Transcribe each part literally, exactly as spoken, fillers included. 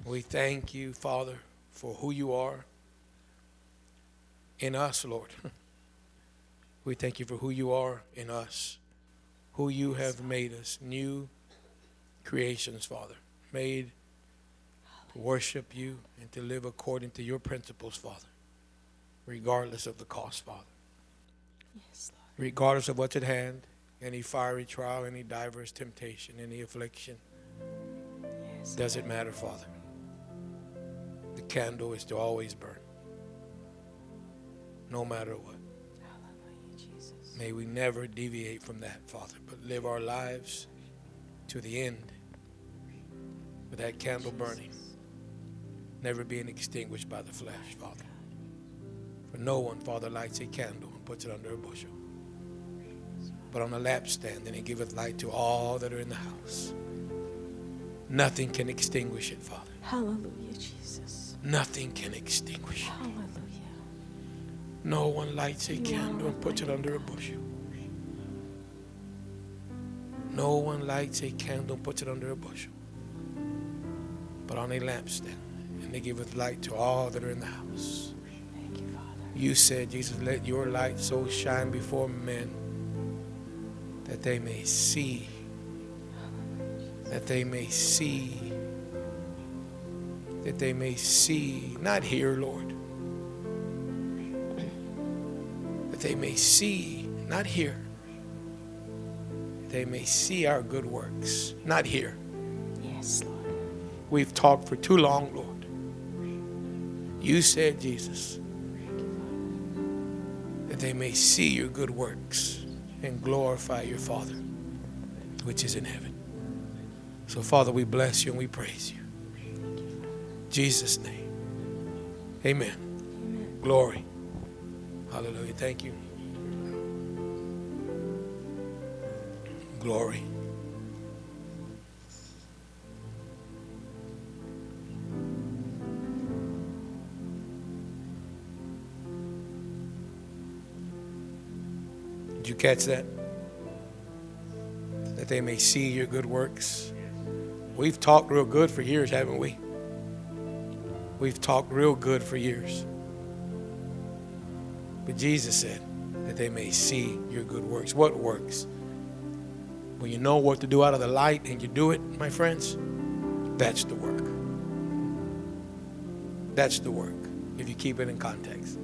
We thank you, Father, for who you are in us, Lord. We thank you for who you are in us, who you have made us, new creations, Father, made to worship you and to live according to your principles, Father, regardless of the cost, Father. Yes, Lord. Regardless of what's at hand, any fiery trial, any diverse temptation, any affliction, Yes, doesn't matter, Father. The candle is to always burn, no matter what. Hallelujah, Jesus. May we never deviate from that, Father, but live our lives to the end with that candle burning, never being extinguished by the flesh, Father. For no one, Father, lights a candle and puts it under a bushel, but on a lampstand, and it giveth light to all that are in the house. Nothing can extinguish it, Father. Hallelujah, Jesus. Nothing can extinguish it. Hallelujah. No one lights a You candle are and puts it Almighty under a God. bushel. No one lights a candle and puts it under a bushel, but on a lampstand, and they giveth light to all that are in the house. Thank you, Father. You said, Jesus, let your light so shine before men that they may see, that they may see, that they may see, not hear, Lord, that they may see, not hear, that they may see our good works, not hear. Yes, Lord. We've talked for too long, Lord. You said, Jesus, that they may see your good works and glorify your Father, which is in heaven. So, Father, we bless you and we praise you. In Jesus' name. Amen. Amen. Glory. Hallelujah. Thank you. Glory. Did you catch that? That they may see your good works. We've talked real good for years, haven't we? We've talked real good for years. But Jesus said that they may see your good works. What works? When you know what to do out of the light and you do it, my friends, that's the work. That's the work, if you keep it in context.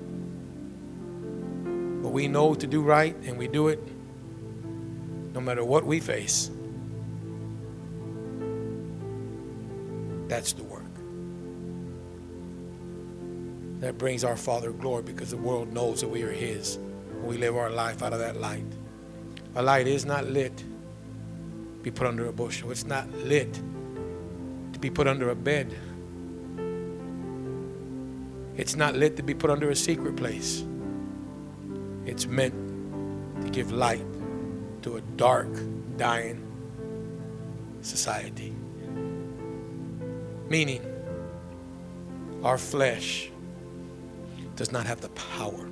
But we know to do right and we do it no matter what we face. That's the work. That brings our Father glory because the world knows that we are His. We live our life out of that light. A light is not lit to be put under a bushel. It's not lit to be put under a bed. It's not lit to be put under a secret place. It's meant to give light to a dark, dying society. Meaning, our flesh does not have the power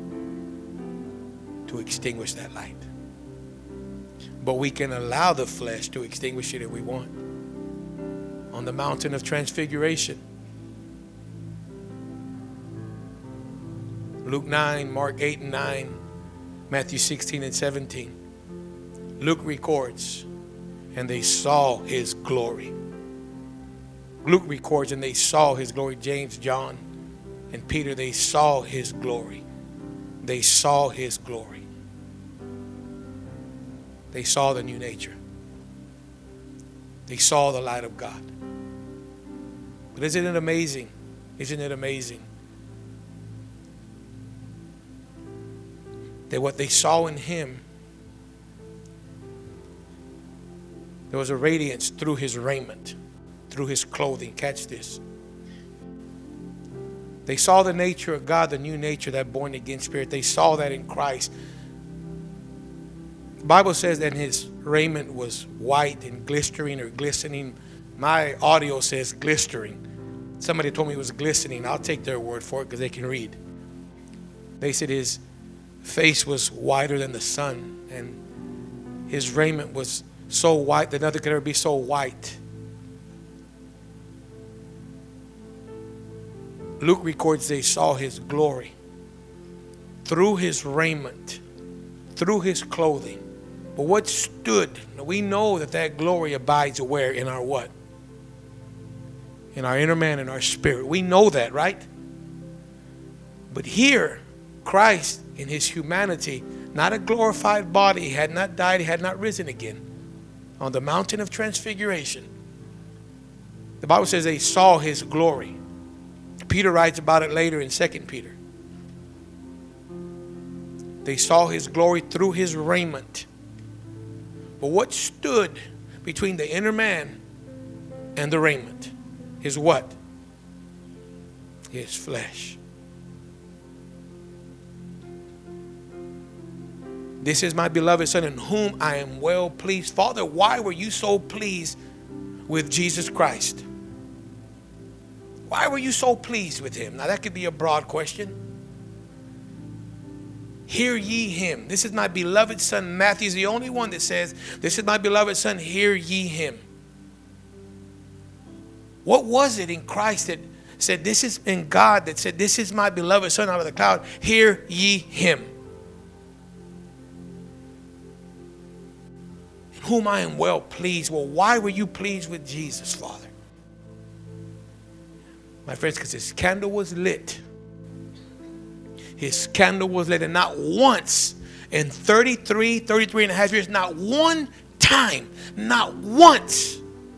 to extinguish that light. But we can allow the flesh to extinguish it if we want. On the mountain of transfiguration, Luke nine, Mark eight and nine, Matthew sixteen and seventeen. Luke records, and they saw his glory. Luke records, and they saw his glory. James, John, and Peter, they saw his glory. They saw his glory. They saw the new nature. They saw the light of God. But isn't it amazing? Isn't it amazing that what they saw in him, there was a radiance through his raiment, through his clothing. Catch this. They saw the nature of God, the new nature, that born again spirit. They saw that in Christ. The Bible says that his raiment was white and glistering or glistening. My audio says glistering. Somebody told me it was glistening. I'll take their word for it because they can read. They said his face was whiter than the sun, and his raiment was so white that nothing could ever be so white. Luke records they saw his glory through his raiment, through his clothing. But what stood, we know that that glory abides where? In our what? In our inner man, in our spirit. We know that, right? But here, Christ in his humanity, not a glorified body, he had not died, he had not risen again. On the mountain of transfiguration, the Bible says they saw his glory. Peter writes about it later in Second Peter. They saw his glory through his raiment. But what stood between the inner man and the raiment is what? His flesh. This is my beloved Son in whom I am well pleased. Father, why were you so pleased with Jesus Christ? Why were you so pleased with him? Now that could be a broad question. Hear ye him. This is my beloved Son. Matthew's the only one that says, this is my beloved Son, hear ye him. What was it in Christ that said, this is in God that said, this is my beloved Son out of the cloud, hear ye him. In whom I am well pleased. Well, why were you pleased with Jesus, Father? My friends, because his candle was lit. His candle was lit, and not once in thirty-three, thirty-three and a half years, not one time, not once,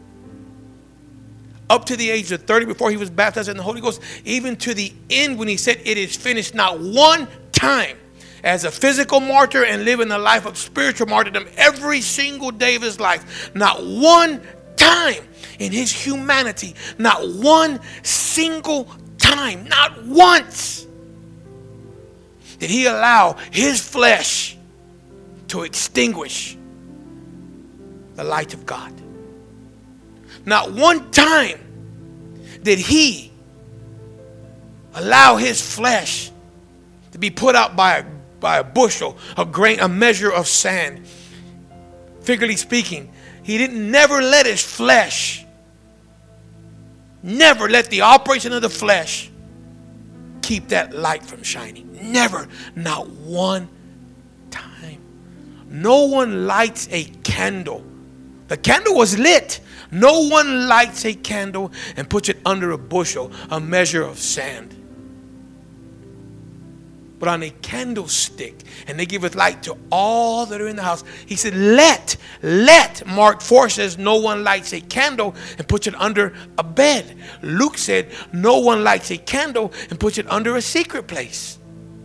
up to the age of thirty, before he was baptized in the Holy Ghost, even to the end when he said it is finished, not one time, as a physical martyr and living a life of spiritual martyrdom every single day of his life, not one time in his humanity, not one single time, not once did he allow his flesh to extinguish the light of God. Not one time did he allow his flesh to be put out by a, by a bushel, a grain, a measure of sand. Figuratively speaking, he didn't never let his flesh, never let the operation of the flesh keep that light from shining. Never, not one time. No one lights a candle. The candle was lit. No one lights a candle and puts it under a bushel, a measure of sand, but on a candlestick, and they give it light to all that are in the house. He said, let, let, Mark four says, no one lights a candle and puts it under a bed. Luke said, no one lights a candle and puts it under a secret place.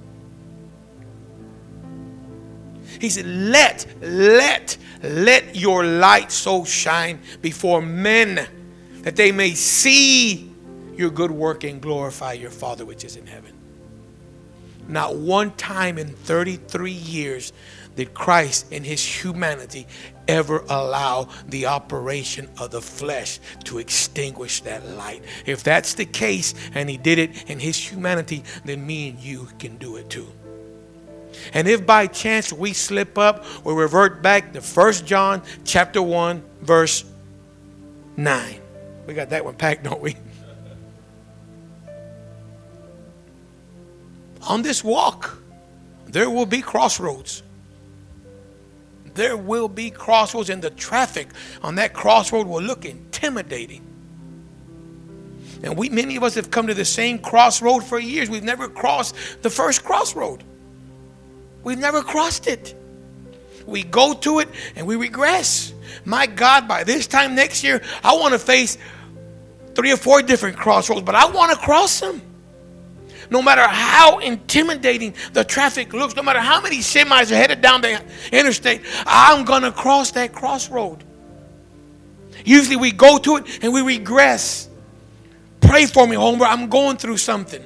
He said, let, let, let your light so shine before men that they may see your good work and glorify your Father which is in heaven. Not one time in thirty-three years did Christ in his humanity ever allow the operation of the flesh to extinguish that light. If that's the case, and he did it in his humanity, then me and you can do it too. And if by chance we slip up, we revert back to First John chapter one, verse nine. We got that one packed, don't we? On this walk, there will be crossroads. There will be crossroads, and the traffic on that crossroad will look intimidating. And we, many of us have come to the same crossroad for years. We've never crossed the first crossroad. We've never crossed it. We go to it and we regress. My God, by this time next year, I want to face three or four different crossroads, but I want to cross them. No matter how intimidating the traffic looks, no matter how many semis are headed down the interstate, I'm going to cross that crossroad. Usually we go to it and we regress. Pray for me, Homer. I'm going through something.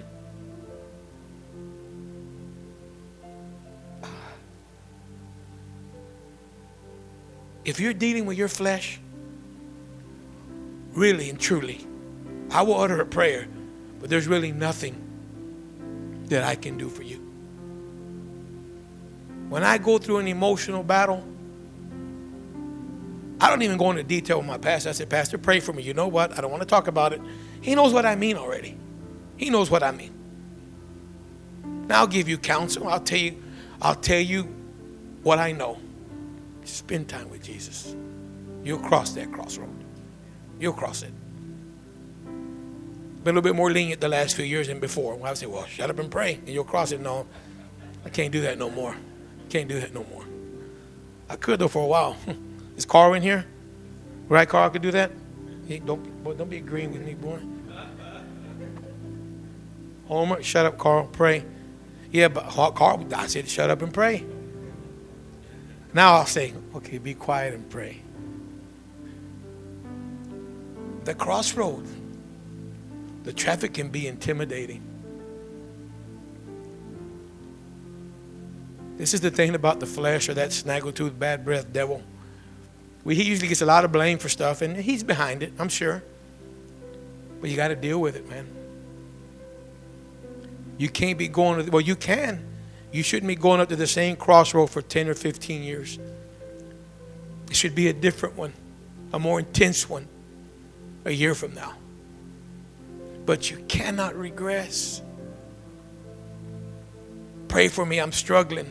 If you're dealing with your flesh, really and truly, I will utter a prayer, but there's really nothing that I can do for you. When I go through an emotional battle, I don't even go into detail with my pastor. I said, Pastor, pray for me. You know what? I don't want to talk about it. He knows what I mean already. He knows what I mean. Now I'll give you counsel. I'll tell you, I'll tell you what I know. Spend time with Jesus. You'll cross that crossroad. You'll cross it. Been a little bit more lenient the last few years than before. When I say, well, shut up and pray, and you'll cross it. No, I can't do that no more. Can't do that no more. I could though for a while. Is Carl in here? Right, Carl could do that? He, don't, boy, don't be agreeing with me, boy. Homer, shut up, Carl. Pray. Yeah, but Carl, I said, shut up and pray. Now I'll say, okay, be quiet and pray. The crossroad, the traffic can be intimidating. This is the thing about the flesh, or that snaggletooth, bad breath devil. We, he usually gets a lot of blame for stuff, and he's behind it, I'm sure. But you got to deal with it, man. You can't be going to, well, you can. You shouldn't be going up to the same crossroad for ten or fifteen years. It should be a different one, a more intense one, a year from now. But you cannot regress. Pray for me, I'm struggling.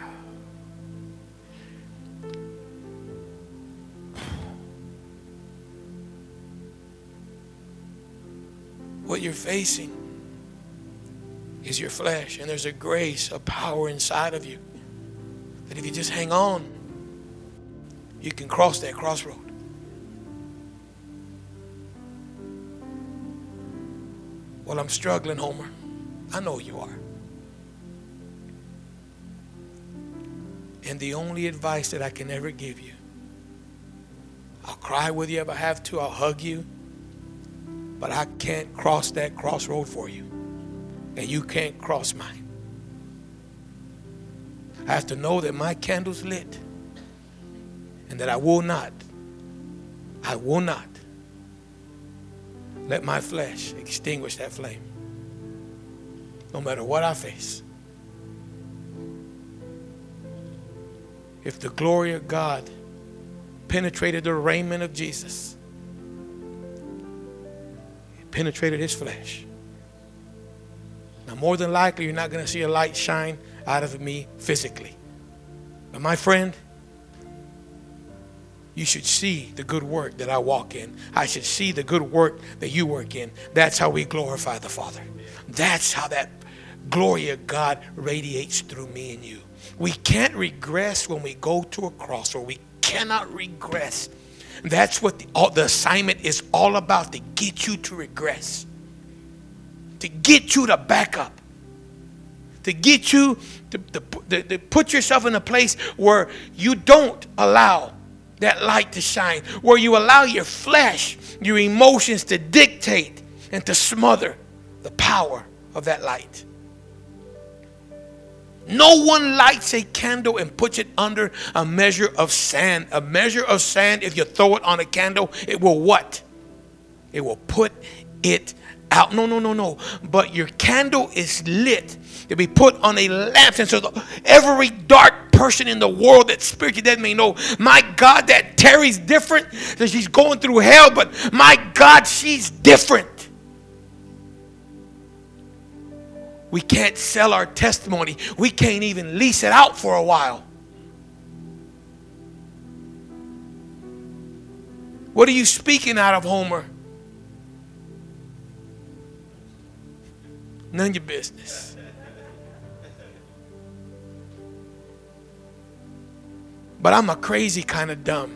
What you're facing is your flesh, and there's a grace, a power inside of you that if you just hang on, you can cross that crossroad. Well, I'm struggling, Homer. I know you are. And the only advice that I can ever give you, I'll cry with you if I have to, I'll hug you, but I can't cross that crossroad for you. And you can't cross mine. I have to know that my candle's lit and that I will not, I will not let my flesh extinguish that flame, no matter what I face. If the glory of God penetrated the raiment of Jesus, it penetrated his flesh. Now, more than likely, you're not going to see a light shine out of me physically. But my friend, you should see the good work that I walk in. I should see the good work that you work in. That's how we glorify the Father. That's how that glory of God radiates through me and you. We can't regress when we go to a crossroad. We cannot regress. That's what the, all, the assignment is all about, to get you to regress. To get you to back up. To get you to, to, to, to put yourself in a place where you don't allow that light to shine. Where you allow your flesh, your emotions to dictate and to smother the power of that light. No one lights a candle and puts it under a measure of sand. A measure of sand, if you throw it on a candle, it will what? It will put it out. No, no, no, no. But your candle is lit to be put on a lampstand. So the, every dark person in the world that spiritually dead may know, my God, that Terry's different. That she's going through hell, but my God, she's different. We can't sell our testimony. We can't even lease it out for a while. What are you speaking out of, Homer? None of your business. But I'm a crazy kind of dumb.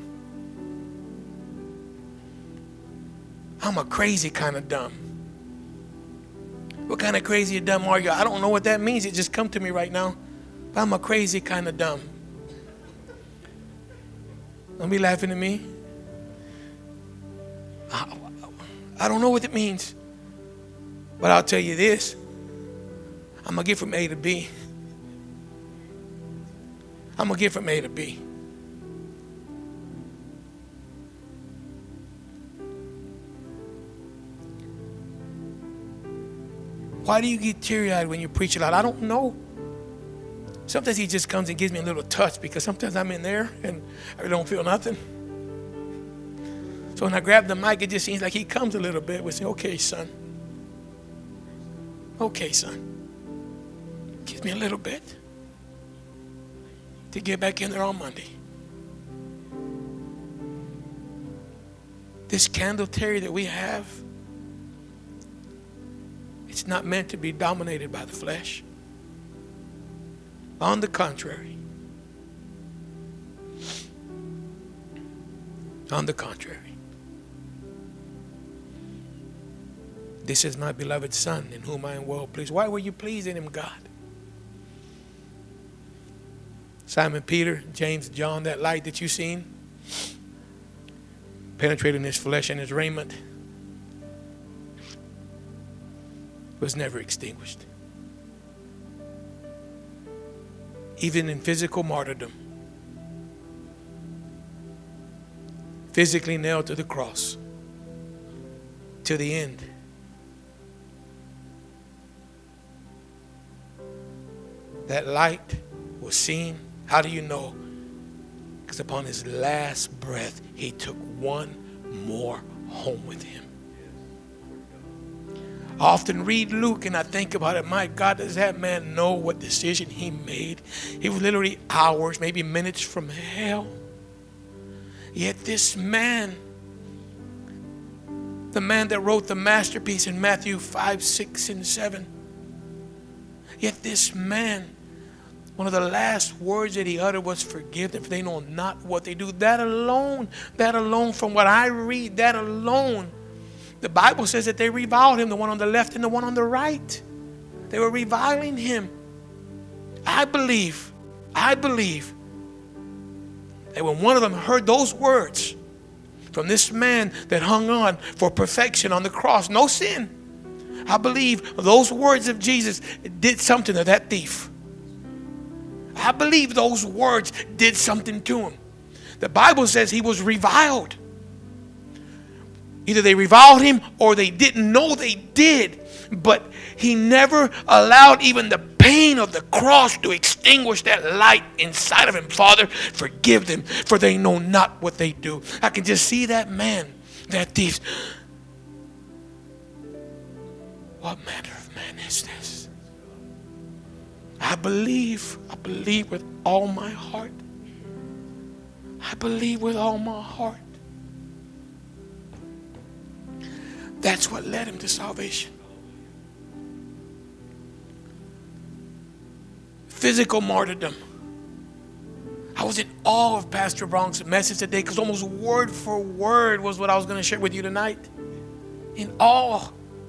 I'm a crazy kind of dumb. What kind of crazy or dumb are you? I don't know what that means. It just come to me right now. But I'm a crazy kind of dumb. Don't be laughing at me. I, I don't know what it means. But I'll tell you this. I'm going to get from A to B. I'm going to get from A to B. Why do you get teary-eyed when you preach a lot? I don't know. Sometimes he just comes and gives me a little touch because sometimes I'm in there and I don't feel nothing. So when I grab the mic, it just seems like he comes a little bit. We say, okay, son. Okay, son. Give me a little bit to get back in there on Monday. This candle, Terry, that we have, it's not meant to be dominated by the flesh. On the contrary. On the contrary. This is my beloved Son in whom I am well pleased. Why were you pleased in him, God? Simon Peter, James, John, that light that you seen penetrating his flesh and his raiment was never extinguished. Even in physical martyrdom, physically nailed to the cross to the end, that light was seen. How do you know? Because upon his last breath, he took one more home with him. I often read Luke and I think about it. My God, does that man know what decision he made? He was literally hours, maybe minutes from hell. Yet this man, the man that wrote the masterpiece in Matthew five, six, and seven, yet this man, one of the last words that he uttered was, forgive them, for they know not what they do. That alone, that alone, from what I read, that alone, the Bible says that they reviled him, the one on the left and the one on the right. They were reviling him. I believe, I believe that when one of them heard those words from this man that hung on for perfection on the cross, no sin, I believe those words of Jesus did something to that thief. I believe those words did something to him. The Bible says he was reviled. Either they reviled him or they didn't know they did. But he never allowed even the pain of the cross to extinguish that light inside of him. Father, forgive them, for they know not what they do. I can just see that man, that thief. What manner of man is this? I believe, I believe with all my heart. I believe with all my heart. That's what led him to salvation. Physical martyrdom. I was in awe of Pastor Brown's message today because almost word for word was what I was going to share with you tonight. In awe.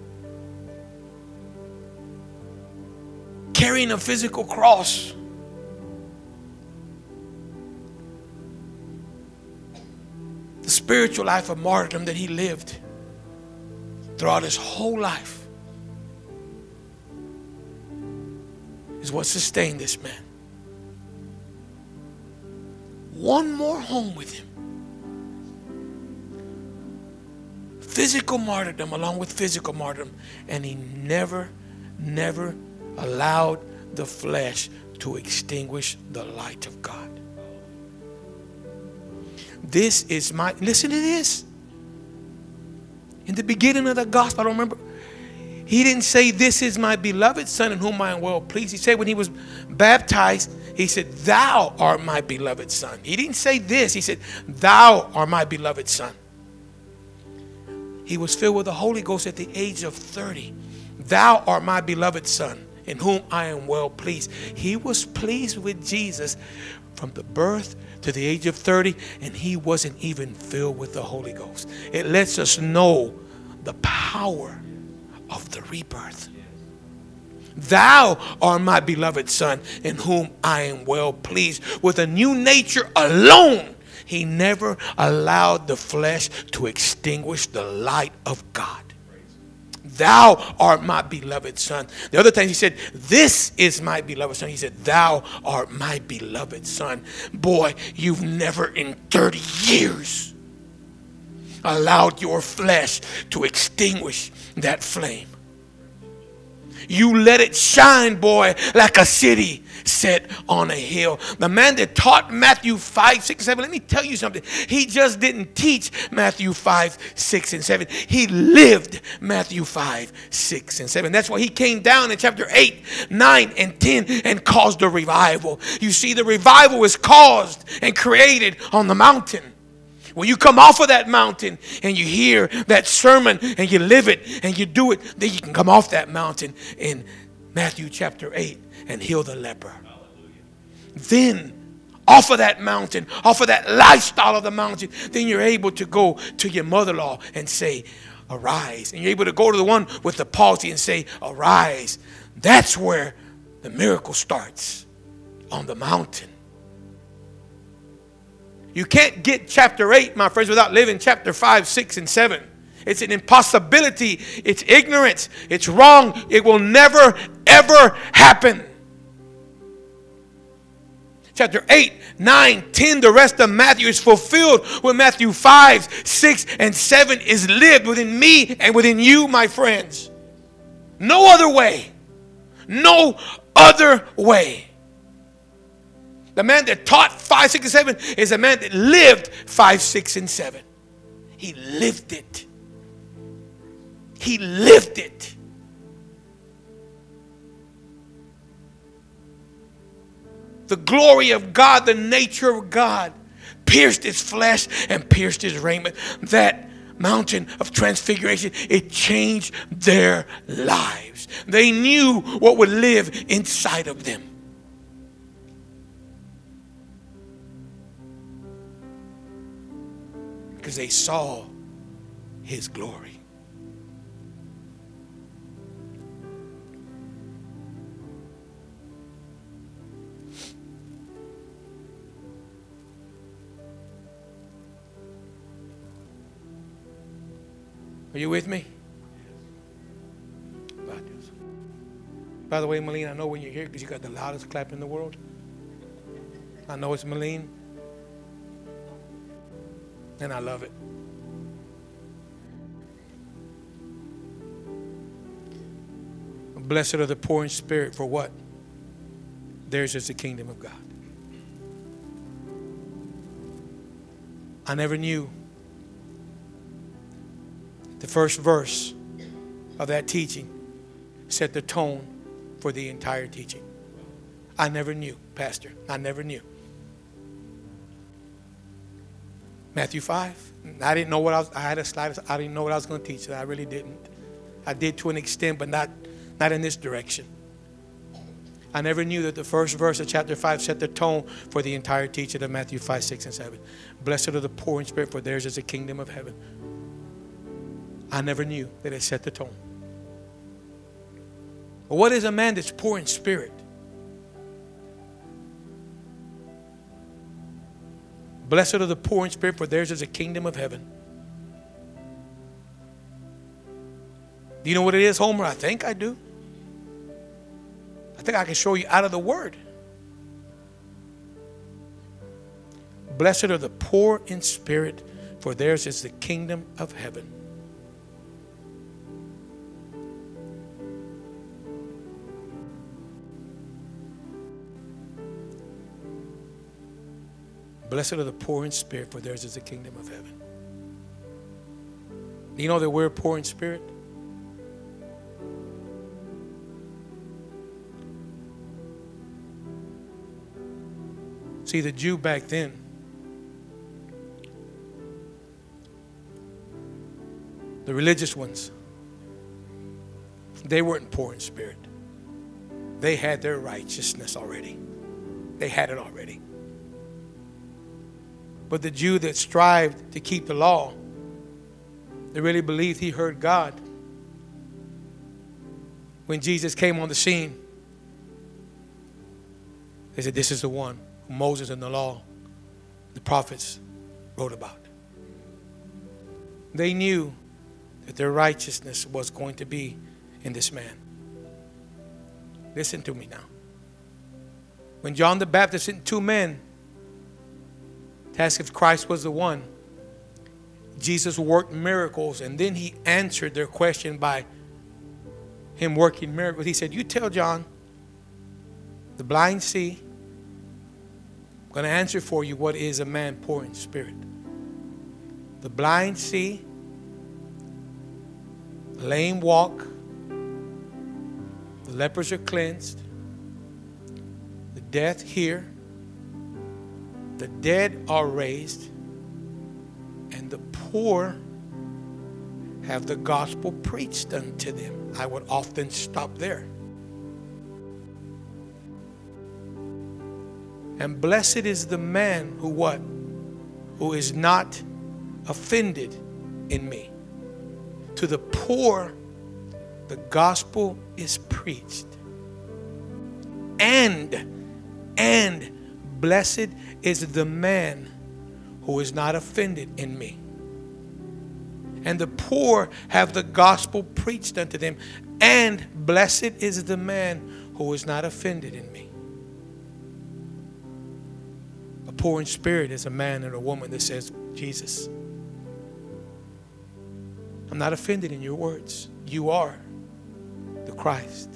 Carrying a physical cross. The spiritual life of martyrdom that he lived throughout his whole life is what sustained this man. One more home with him. Physical martyrdom along with physical martyrdom. And he never, never allowed the flesh to extinguish the light of God. This is my, listen to this. In the beginning of the gospel, I don't remember, he didn't say, this is my beloved Son in whom I am well pleased. He said when he was baptized, he said, thou art my beloved Son. He didn't say this. He said, thou art my beloved Son. He was filled with the Holy Ghost at the age of thirty. Thou art my beloved Son in whom I am well pleased. He was pleased with Jesus from the birth to the age of thirty, and he wasn't even filled with the Holy Ghost. It lets us know the power of the rebirth. Thou art my beloved Son in whom I am well pleased. With a new nature alone, he never allowed the flesh to extinguish the light of God. Thou art my beloved Son. The other time he said, this is my beloved Son. He said, thou art my beloved Son. Boy, you've never in thirty years allowed your flesh to extinguish that flame. you let it shine, boy, like a city set on a hill. The man that taught Matthew five, six, and seven, let me tell you something. He just didn't teach Matthew five, six, and seven. He lived Matthew five, six, and seven. That's why he came down in chapter eight, nine, and ten and caused a revival. You see, the revival is caused and created on the mountain. When you come off of that mountain and you hear that sermon and you live it and you do it, then you can come off that mountain in Matthew chapter eight and heal the leper. Then, off of that mountain, off of that lifestyle of the mountain, then you're able to go to your mother-in-law and say, arise. And you're able to go to the one with the palsy and say, arise. That's where the miracle starts, on the mountain. You can't get chapter eight, my friends, without living chapter five, six, and seven. It's an impossibility. It's ignorance. It's wrong. It will never, ever happen. Chapter eight, nine, ten, the rest of Matthew is fulfilled when Matthew five, six, and seven is lived within me and within you, my friends. No other way. No other way. The man that taught five, six, and seven is a man that lived five, six, and seven. He lived it. He lived it. The glory of God, the nature of God, pierced his flesh and pierced his raiment. That mountain of transfiguration, it changed their lives. They knew what would live inside of them. Because they saw his glory. Are you with me? By the way, Malene, I know when you're here because you got the loudest clap in the world. I know it's Malene. And I love it. Blessed are the poor in spirit, for what? Theirs is the kingdom of God. I never knew the first verse of that teaching set the tone for the entire teaching. I never knew, Pastor. I never knew. Matthew five. I didn't know what I was, I had a slide. I didn't know what I was going to teach. I really didn't. I did to an extent, but not, not in this direction. I never knew that the first verse of chapter five set the tone for the entire teaching of Matthew five, six, and seven. Blessed are the poor in spirit, for theirs is the kingdom of heaven. I never knew that it set the tone. But what is a man that's poor in spirit? Blessed are the poor in spirit, for theirs is the kingdom of heaven. Do you know what it is, Homer? I think I do. I think I can show you out of the word. Blessed are the poor in spirit, for theirs is the kingdom of heaven. Blessed are the poor in spirit, for theirs is the kingdom of heaven. Do you know that we're poor in spirit? See, the Jew back then, the religious ones, they weren't poor in spirit. They had their righteousness already. They had it already. But the Jew that strived to keep the law, they really believed he heard God. When Jesus came on the scene, they said, this is the one who Moses and the law, the prophets wrote about. They knew that their righteousness was going to be in this man. Listen to me now. When John the Baptist sent two men to ask if Christ was the one, Jesus worked miracles, and then he answered their question by him working miracles. He said, you tell John, the blind see. I'm going to answer for you what is a man poor in spirit. The blind see, the lame walk, the lepers are cleansed, the deaf hear, the dead are raised, and the poor have the gospel preached unto them. I would often stop there. And blessed is the man who what? Who is not offended in me. To the poor, the gospel is preached. And, and blessed is the man who is not offended in me. And the poor have the gospel preached unto them. And blessed is the man who is not offended in me. A poor in spirit is a man and a woman that says, Jesus, I'm not offended in your words. You are the Christ.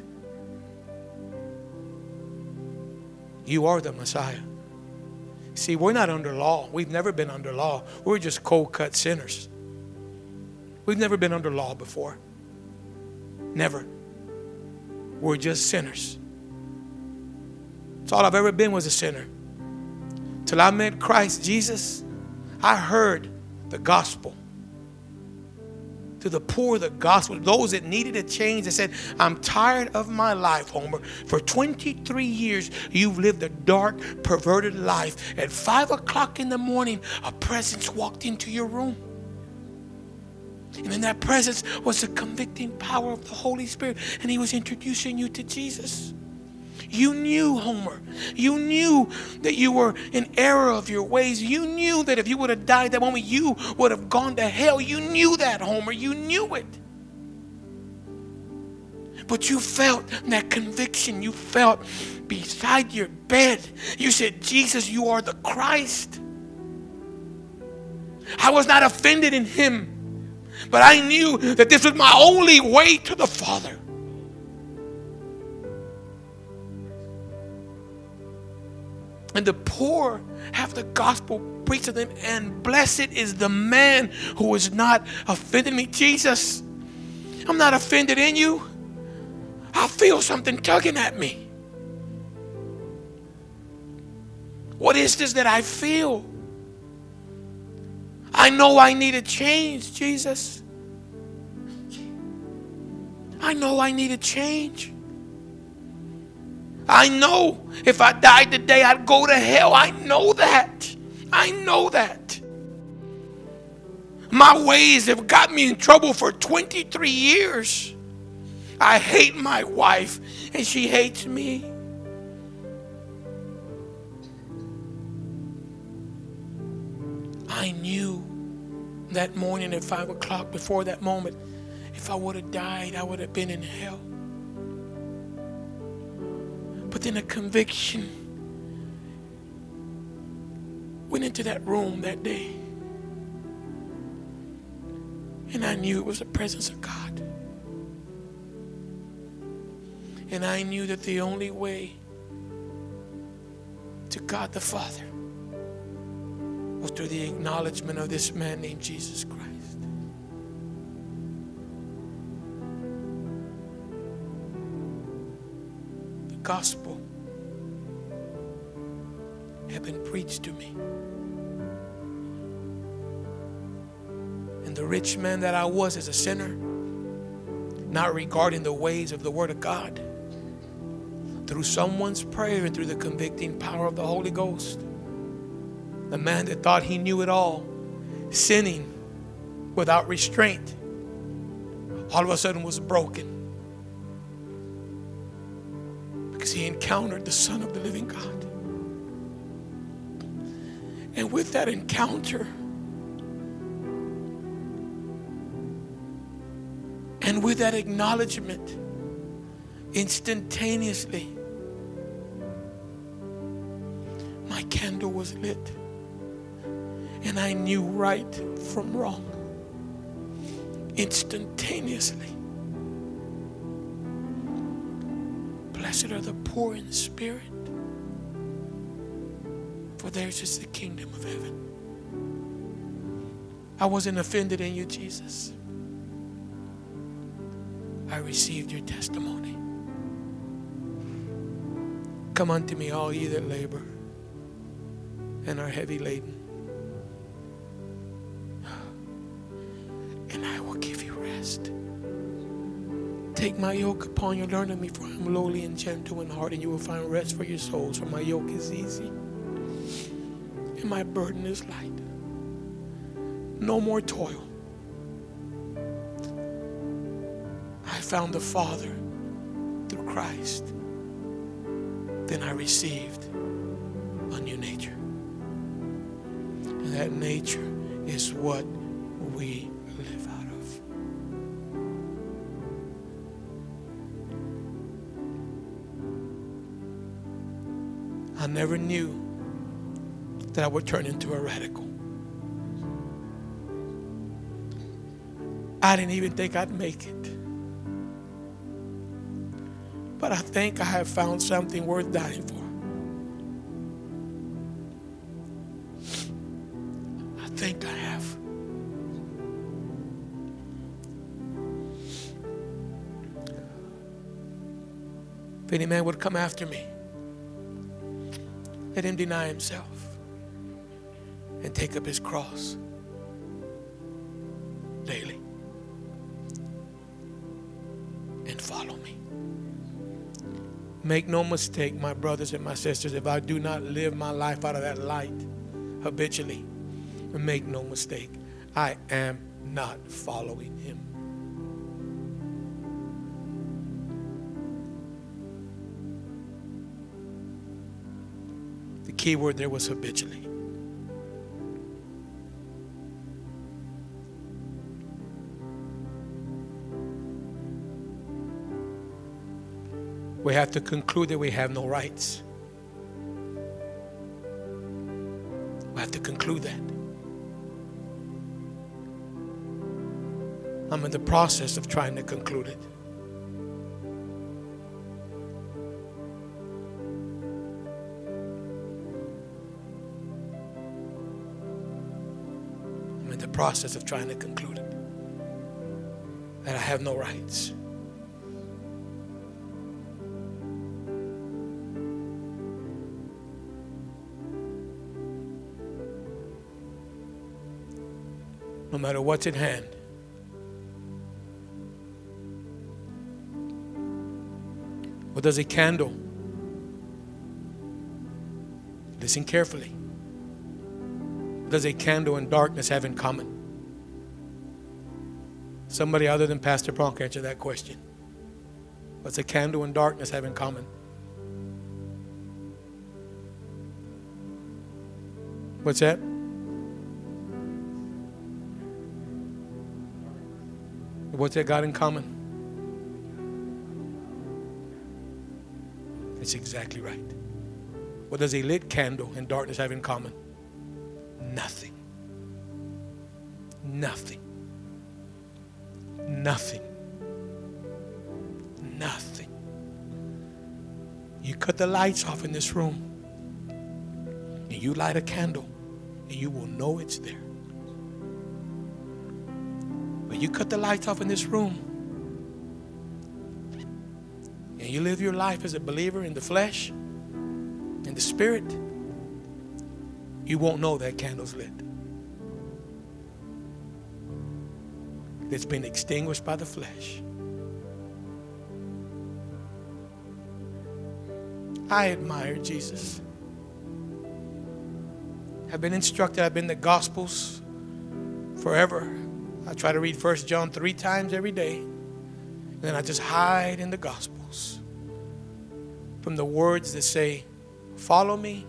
You are the Messiah. See, we're not under law. We've never been under law. We're just cold-cut sinners. We've never been under law before. Never. We're just sinners. That's all I've ever been, was a sinner. Till I met Christ Jesus, I heard the gospel. To the poor, the gospel. Those that needed a change, that said, I'm tired of my life, Homer. For twenty-three years, you've lived a dark, perverted life. At five o'clock in the morning, a presence walked into your room. And in that presence was the convicting power of the Holy Spirit. And he was introducing you to Jesus. You knew, Homer. You knew that you were in error of your ways. You knew that if you would have died that moment, you would have gone to hell. You knew that, Homer. You knew it. But you felt that conviction. You felt beside your bed. You said, Jesus, you are the Christ. I was not offended in him. But I knew that this was my only way to the Father. And the poor have the gospel preached to them. And blessed is the man who is not offended in me. Jesus, I'm not offended in you. I feel something tugging at me. What is this that I feel? I know I need a change, Jesus. I know I need a change. I know if I died today, I'd go to hell. I know that. I know that. My ways have got me in trouble for twenty-three years. I hate my wife, and she hates me. I knew that morning at five o'clock, before that moment, if I would have died, I would have been in hell. But then a conviction went into that room that day. And I knew it was the presence of God. And I knew that the only way to God the Father was through the acknowledgement of this man named Jesus Christ. The gospel had been preached to me. And the rich man that I was as a sinner, not regarding the ways of the Word of God, through someone's prayer and through the convicting power of the Holy Ghost, the man that thought he knew it all, sinning without restraint, all of a sudden was broken. Because he encountered the Son of the living God. And with that encounter, and with that acknowledgement, instantaneously, my candle was lit. And I knew right from wrong. Instantaneously. Blessed are the poor in spirit, for theirs is the kingdom of heaven. I wasn't offended in you, Jesus. I received your testimony. Come unto me, all ye that labor and are heavy laden, and I will give you rest. Take my yoke upon you, learn of me, for I am lowly and gentle in heart, and you will find rest for your souls. For my yoke is easy, and my burden is light. No more toil. I found the Father through Christ. Then I received a new nature. And that nature is what we live out of. I never knew that I would turn into a radical. I didn't even think I'd make it. But I think I have found something worth dying for. I think I have. If any man would come after me, let him deny himself and take up his cross daily and follow me. Make no mistake, my brothers and my sisters, if I do not live my life out of that light habitually, make no mistake, I am not following him. The key word there was habitually. We have to conclude that we have no rights. We have to conclude that. I'm in the process of trying to conclude it. I'm in the process of trying to conclude it. That I have no rights. No matter what's at hand. What does a candle? Listen carefully. What does a candle and darkness have in common? Somebody other than Pastor Bronk answer that question. What's a candle and darkness have in common? What's that? What's that got in common? That's exactly right. What does a lit candle and darkness have in common? Nothing. Nothing. Nothing. Nothing. You cut the lights off in this room and you light a candle and you will know it's there. But you cut the lights off in this room and you live your life as a believer in the flesh, in the spirit, you won't know that candle's lit. It's been extinguished by the flesh. I admire Jesus. I've been instructed, I've been in the Gospels forever. I try to read First John three times every day. And then I just hide in the Gospels from the words that say, follow me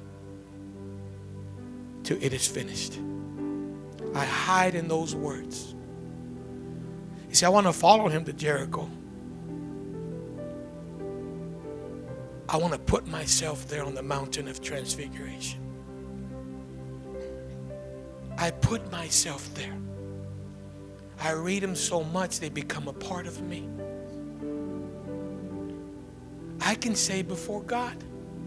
to it is finished. I hide in those words. You see, I want to follow him to Jericho. I want to put myself there on the mountain of transfiguration. I put myself there. I read them so much they become a part of me. I can say before God,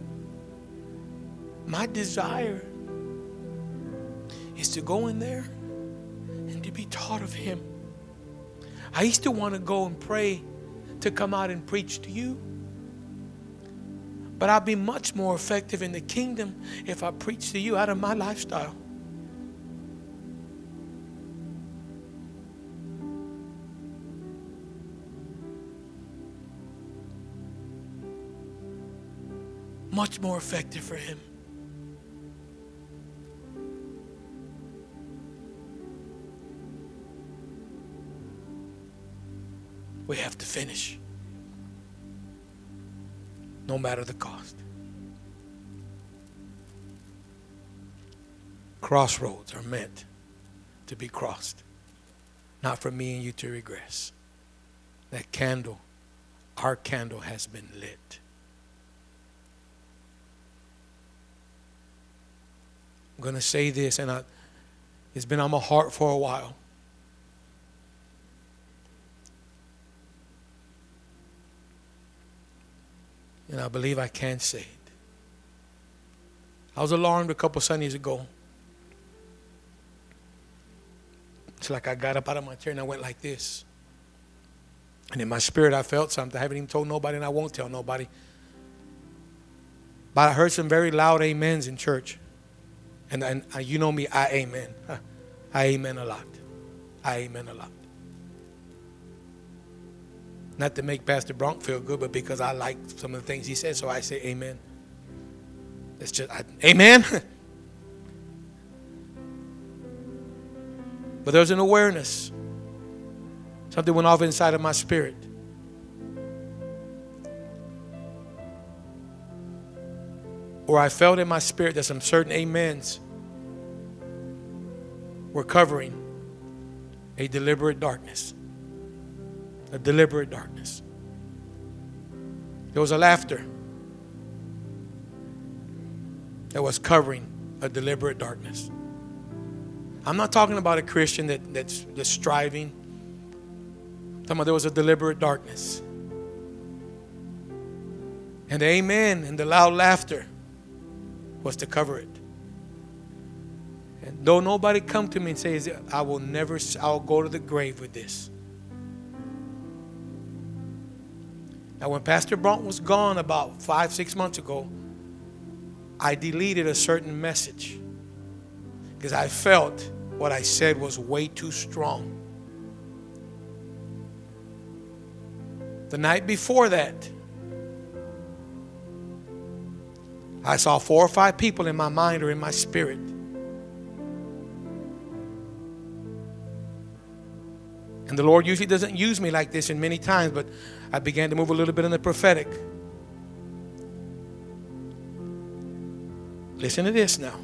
my desire is to go in there and to be taught of Him. I used to want to go and pray to come out and preach to you. But I'll be much more effective in the kingdom if I preach to you out of my lifestyle. Much more effective for Him. We have to finish, no matter the cost. Crossroads are meant to be crossed, not for me and you to regress. That candle, our candle, has been lit. I'm going to say this, and I, it's been on my heart for a while. And I believe I can say it. I was alarmed a couple Sundays ago. It's like I got up out of my chair and I went like this. And in my spirit I felt something. I haven't even told nobody and I won't tell nobody. But I heard some very loud amens in church. And, and uh, you know me, I amen. I amen a lot. I amen a lot. Not to make Pastor Bronk feel good, but because I like some of the things he said, so I say amen. It's just, I, amen. But there's an awareness. Something went off inside of my spirit. Or I felt in my spirit that some certain amens were covering a deliberate darkness. A deliberate darkness. There was a laughter that was covering a deliberate darkness. I'm not talking about a Christian that, that's, that's striving. I'm talking about there was a deliberate darkness. And the amen and the loud laughter was to cover it. And though nobody come to me and says, I will never, I'll go to the grave with this. Now, when Pastor Bronk was gone about five, six months ago, I deleted a certain message because I felt what I said was way too strong. The night before that, I saw four or five people in my mind or in my spirit. And the Lord usually doesn't use me like this in many times, but I began to move a little bit in the prophetic. Listen to this now.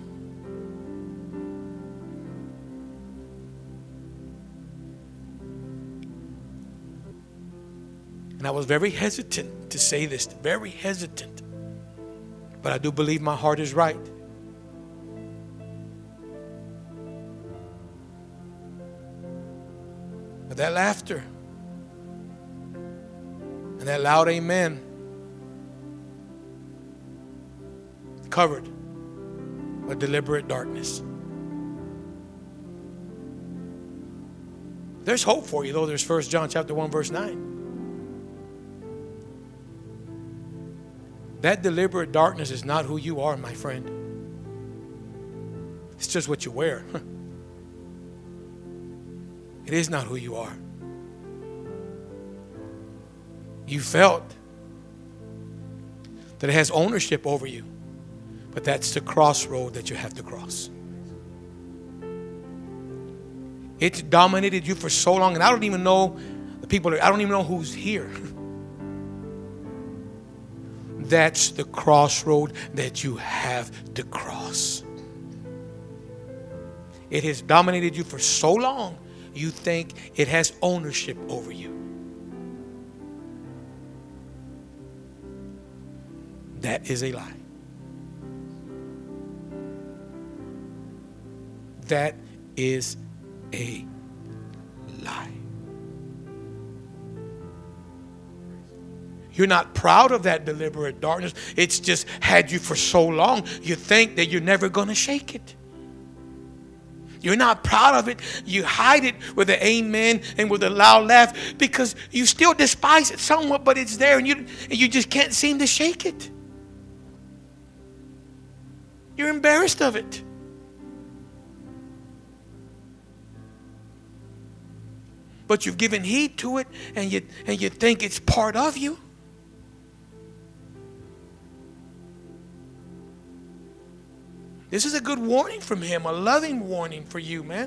And I was very hesitant to say this, very hesitant. But I do believe my heart is right. But that laughter and that loud amen covered a deliberate darkness. There's hope for you, though. There's First John chapter one, verse nine. That deliberate darkness is not who you are, my friend. It's just what you wear. It is not who you are. You felt that it has ownership over you, but that's the crossroad that you have to cross. It's dominated you for so long, and I don't even know the people, I don't even know who's here. That's the crossroad that you have to cross. It has dominated you for so long, you think it has ownership over you. That is a lie. That is a lie. You're not proud of that deliberate darkness. It's just had you for so long, you think that you're never going to shake it. You're not proud of it. You hide it with an amen and with a loud laugh because you still despise it somewhat, but it's there and you, and you just can't seem to shake it. You're embarrassed of it. But you've given heed to it and you, and you think it's part of you. This is a good warning from him, a loving warning for you, man.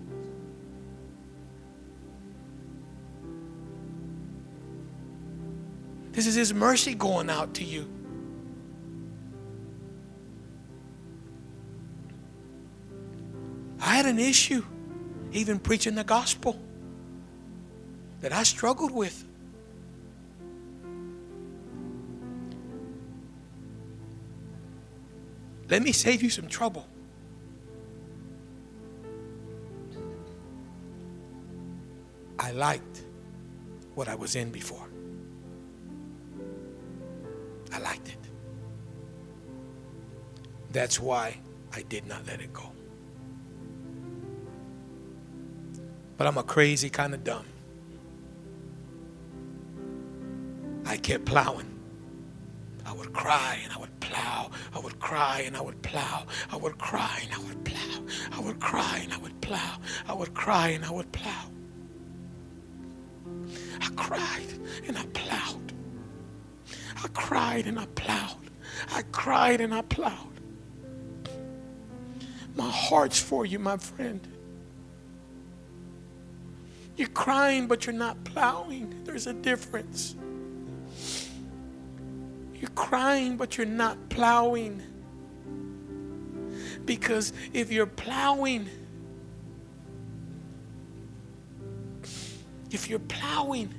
This is his mercy going out to you. I had an issue, even preaching the gospel, that I struggled with. Let me save you some trouble. I liked what I was in before. I liked it. That's why I did not let it go. But I'm a crazy kind of dumb. I kept plowing. I would cry and I would plow. I would cry and I would plow. I would cry and I would plow. I would cry and I would plow. I would cry and I would plow. I cried and I plowed. I cried and I plowed. I cried and I plowed. My heart's for you, my friend. You're crying, but you're not plowing. There's a difference. You're crying, but you're not plowing. Because if you're plowing, if you're plowing,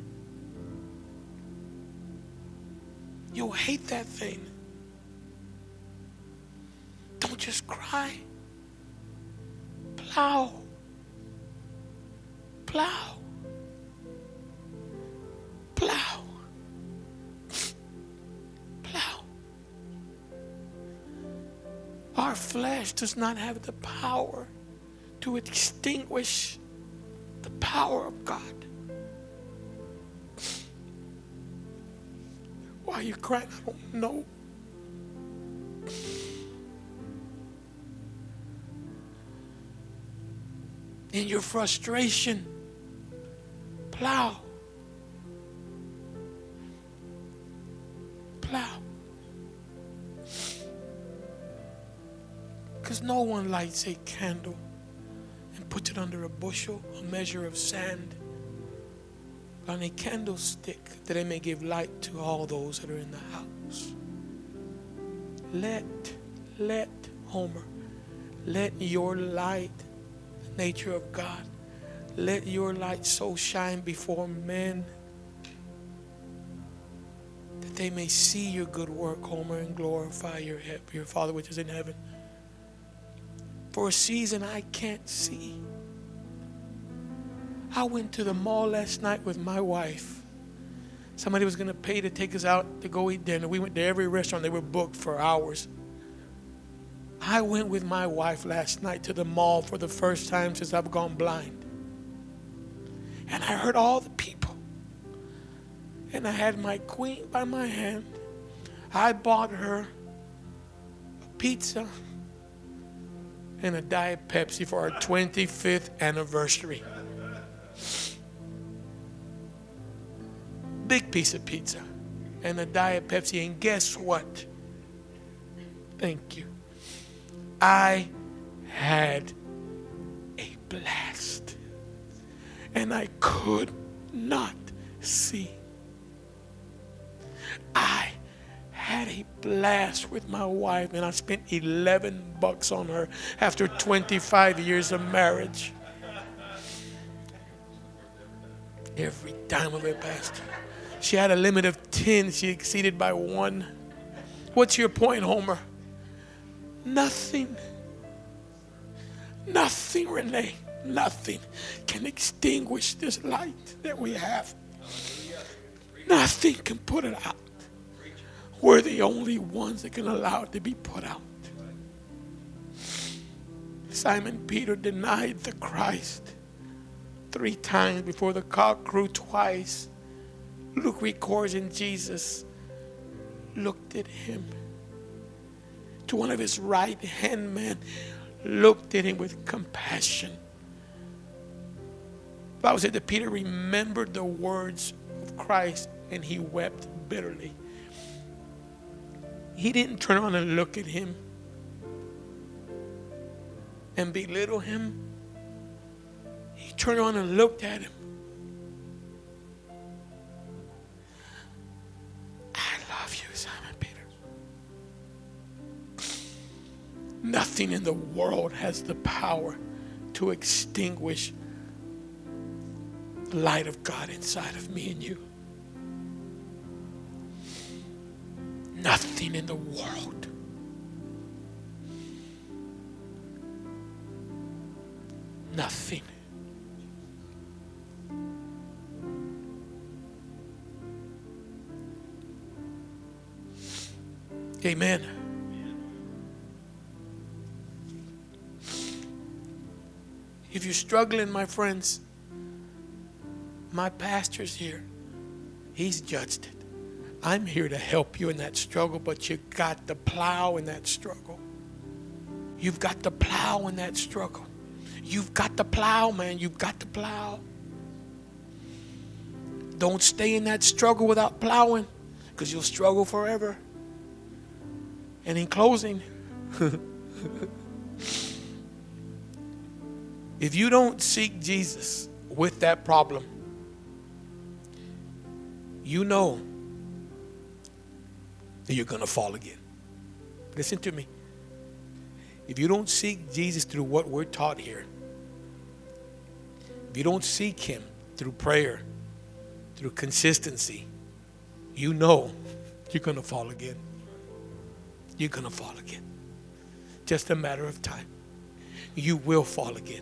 you'll hate that thing. Don't just cry. Plow. Plow. Plow. Plow. Our flesh does not have the power to extinguish the power of God. Why are you crying? I don't know. In your frustration, plow. Plow. Because no one lights a candle and puts it under a bushel, a measure of sand, on a candlestick, that it may give light to all those that are in the house. Let, let, Homer, let your light, the nature of God, let your light so shine before men that they may see your good work, Homer, and glorify your, your Father which is in heaven. For a season I can't see. I went to the mall last night with my wife. Somebody was going to pay to take us out to go eat dinner. We went to every restaurant. They were booked for hours. I went with my wife last night to the mall for the first time since I've gone blind. And I heard all the people. And I had my queen by my hand. I bought her a pizza and a Diet Pepsi for our twenty-fifth anniversary. Big piece of pizza and a Diet Pepsi. And guess what? Thank you. I had a blast. And I could not see. I had a blast with my wife, and I spent eleven bucks on her after twenty-five years of marriage. Every dime of it, Pastor. She had a limit of ten. She exceeded by one. What's your point, Homer? Nothing. Nothing, Renee. Nothing can extinguish this light that we have. Nothing can put it out. We're the only ones that can allow it to be put out. Simon Peter denied the Christ three times before the cock crew twice. Luke records, and Jesus looked at him. To one of his right hand men, looked at him with compassion. The Bible said that Peter remembered the words of Christ and he wept bitterly. He didn't turn around and look at him and belittle him. He turned around and looked at him. I love you, Simon Peter. Nothing in the world has the power to extinguish the light of God inside of me and you. Nothing in the world. Nothing. Amen. If you're struggling, my friends, my pastor's here. He's judged it. I'm here to help you in that struggle, but you got to plow in that struggle. You've got to plow in that struggle. You've got to plow, man. You've got to plow. Don't stay in that struggle without plowing, because you'll struggle forever. And in closing, if you don't seek Jesus with that problem, you know that you're going to fall again. Listen to me. If you don't seek Jesus through what we're taught here, if you don't seek him through prayer, through consistency, you know you're going to fall again. You're going to fall again. Just a matter of time. You will fall again.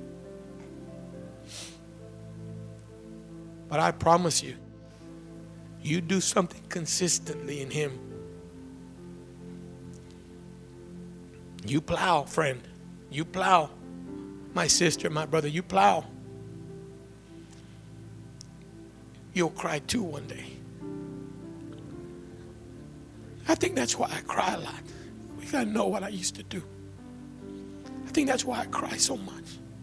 But I promise you, you do something consistently in him. You plow, friend. You plow. My sister, my brother, you plow. You'll cry too one day. I think that's why I cry a lot. Because I know what I used to do. I think that's why I cry so much.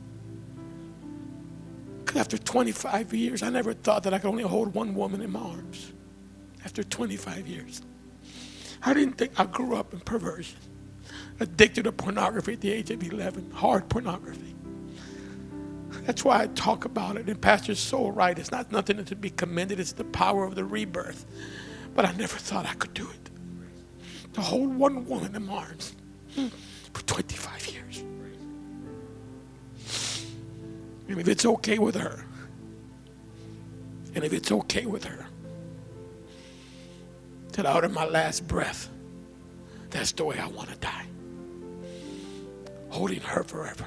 Because after twenty-five years, I never thought that I could only hold one woman in my arms. After twenty-five years. I didn't think I grew up in perversion. Addicted to pornography at the age of eleven. Hard pornography. That's why I talk about it. And Pastor's so right. It's not nothing to be commended. It's the power of the rebirth. But I never thought I could do it. To hold one woman in my arms for twenty-five years. And if it's okay with her, and if it's okay with her, that out of my last breath, that's the way I want to die. Holding her forever.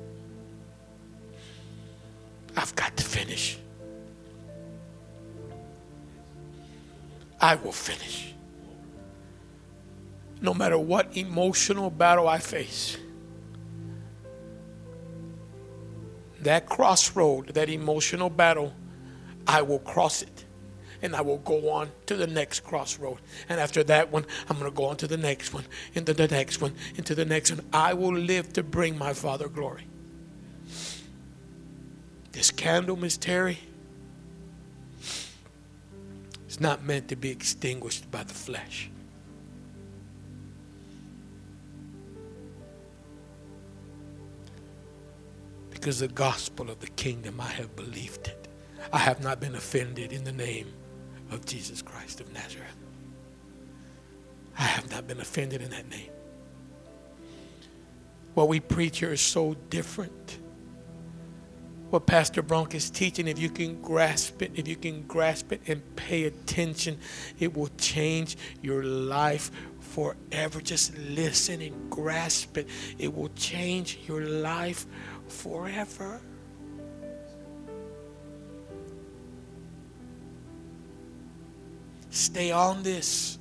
I've got to finish. I will finish. No matter what emotional battle I face, that crossroad, that emotional battle, I will cross it. And I will go on to the next crossroad. And after that one, I'm going to go on to the next one, into the next one, into the next one. I will live to bring my Father glory. This candle, Miss Terry, is not meant to be extinguished by the flesh. Because the gospel of the kingdom, I have believed it. I have not been offended in the name of Jesus Christ of Nazareth. I have not been offended in that name. What we preach here is so different. What Pastor Bronk is teaching, if you can grasp it, if you can grasp it and pay attention, it will change your life forever. Just listen and grasp it. It will change your life forever. Stay on this.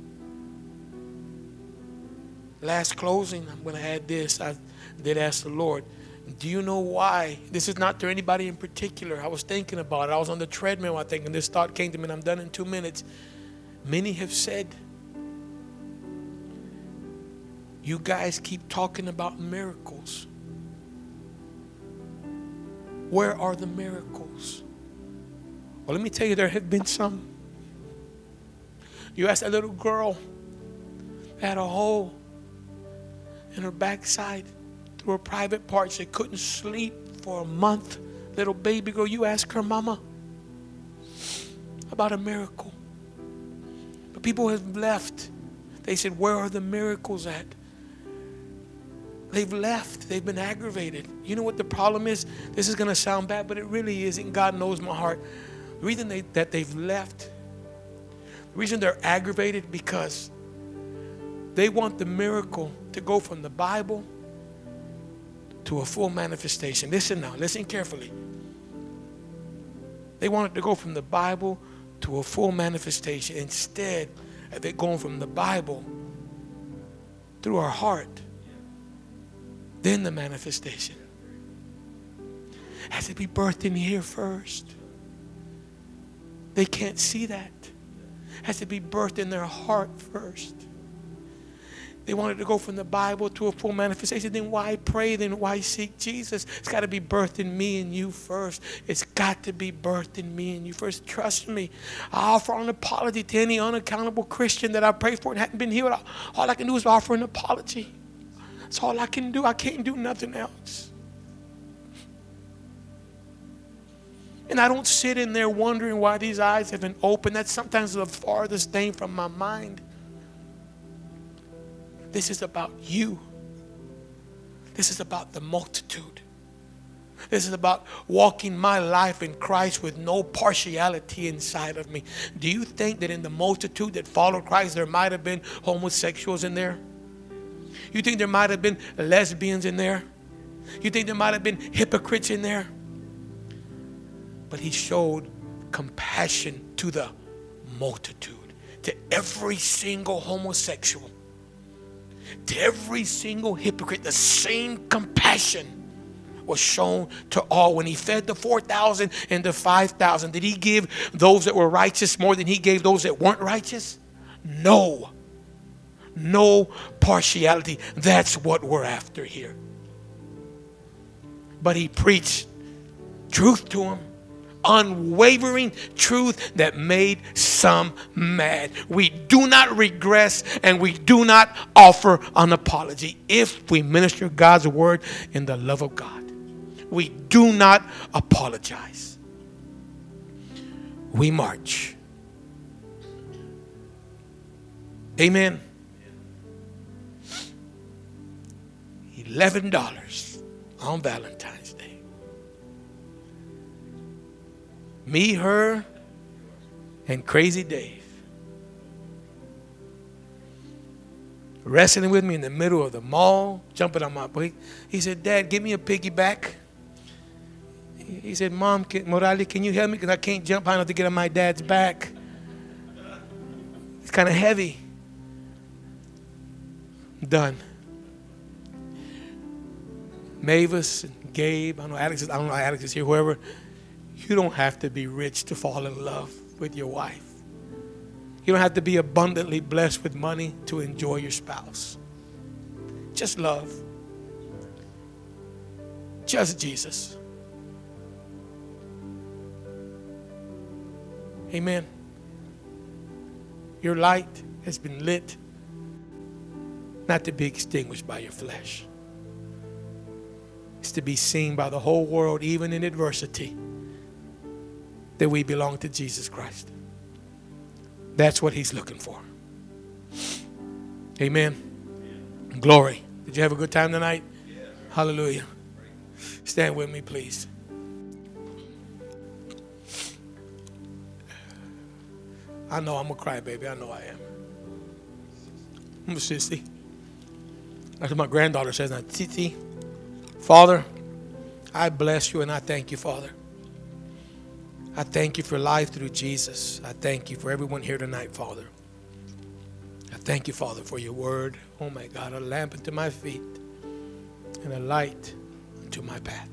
Last closing, I'm going to add this. I did ask the Lord, do you know why? This is not to anybody in particular. I was thinking about it. I was on the treadmill, I think, and this thought came to me, and I'm done in two minutes. Many have said, you guys keep talking about miracles. Where are the miracles? Well, let me tell you, there have been some. You ask that little girl that had a hole in her backside through her private parts. She couldn't sleep for a month. Little baby girl, you ask her mama about a miracle. But people have left. They said, where are the miracles at? They've left. They've been aggravated. You know what the problem is? This is going to sound bad, but it really isn't. God knows my heart. The reason they, that they've left, the reason they're aggravated, because they want the miracle to go from the Bible to a full manifestation. Listen now. Listen carefully. They want it to go from the Bible to a full manifestation. Instead, they're going from the Bible through our heart, then the manifestation. It has to be birthed in here first. They can't see that. It has to be birthed in their heart first. They wanted to go from the Bible to a full manifestation. Then why pray? Then why seek Jesus? It's got to be birthed in me and you first. It's got to be birthed in me and you first. Trust me. I offer an apology to any unaccountable Christian that I pray for and hadn't been healed. All I can do is offer an apology. That's all I can do. I can't do nothing else. And I don't sit in there wondering why these eyes have been opened. That's sometimes the farthest thing from my mind. This is about you. This is about the multitude. This is about walking my life in Christ with no partiality inside of me. Do you think that in the multitude that followed Christ, there might have been homosexuals in there? You think there might have been lesbians in there? You think there might have been hypocrites in there? But he showed compassion to the multitude, to every single homosexual, to every single hypocrite. The same compassion was shown to all. When he fed the four thousand and the five thousand, did he give those that were righteous more than he gave those that weren't righteous? No. No partiality. That's what we're after here. But he preached truth to them. Unwavering truth that made some mad. We do not regress and we do not offer an apology if we minister God's word in the love of God. We do not apologize. We march. Amen. eleven dollars on Valentine's Day. Me, her, and Crazy Dave wrestling with me in the middle of the mall, jumping on my bike. He said, Dad, give me a piggyback. He said, Mom, can, Morales, can you help me? Because I can't jump high enough to get on my dad's back. It's kind of heavy. Done. Mavis and Gabe, I don't know Alex is, I don't know Alex is here, whoever. You don't have to be rich to fall in love with your wife. You don't have to be abundantly blessed with money to enjoy your spouse. Just love. Just Jesus. Amen. Your light has been lit, not to be extinguished by your flesh. It's to be seen by the whole world, even in adversity, that we belong to Jesus Christ. That's what he's looking for. Amen. Glory. Did you have a good time tonight? Yeah. Hallelujah. Stand with me, please. I know I'm a crybaby. I know I am. I'm a sissy. That's what my granddaughter says now. Titi. Father, I bless you and I thank you, Father. I thank you for life through Jesus. I thank you for everyone here tonight, Father. I thank you, Father, for your word. Oh, my God, a lamp unto my feet and a light unto my path.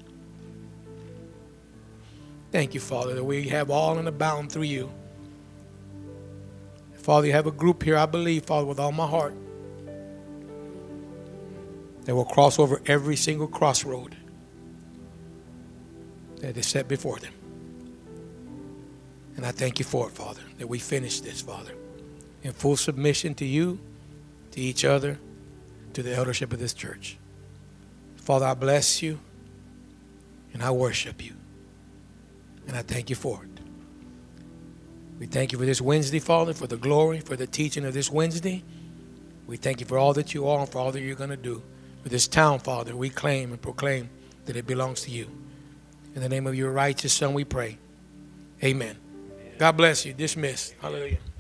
Thank you, Father, that we have all and abound through you. Father, you have a group here, I believe, Father, with all my heart, that will cross over every single crossroad that is set before them. And I thank you for it, Father, that we finish this, Father, in full submission to you, to each other, to the eldership of this church. Father, I bless you and I worship you. And I thank you for it. We thank you for this Wednesday, Father, for the glory, for the teaching of this Wednesday. We thank you for all that you are and for all that you're going to do. For this town, Father, we claim and proclaim that it belongs to you. In the name of your righteous Son, we pray. Amen. God bless you. Dismissed. Hallelujah.